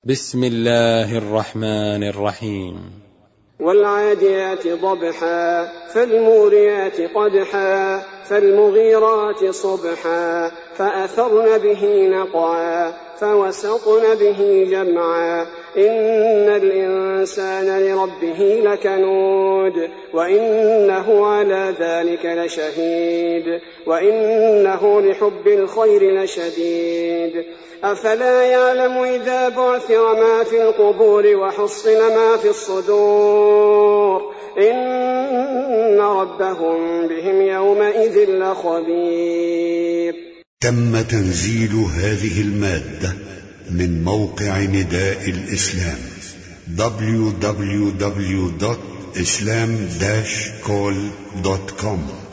بسم الله الرحمن الرحيم. والعاديات ضبحا فالموريات قدحا فالمغيرات صبحا فأثرن به نقعا فوسطن به جمعا إن الإنسان لربه لكنود وإنه على ذلك لشهيد وإنه لحب الخير لشديد أفلا يعلم إذا بعثر ما في القبور وحصل ما في الصدور إن ربهم بهم يومئذ لخبير. تم تنزيل هذه المادة من موقع نداء الإسلام www.islam-call.com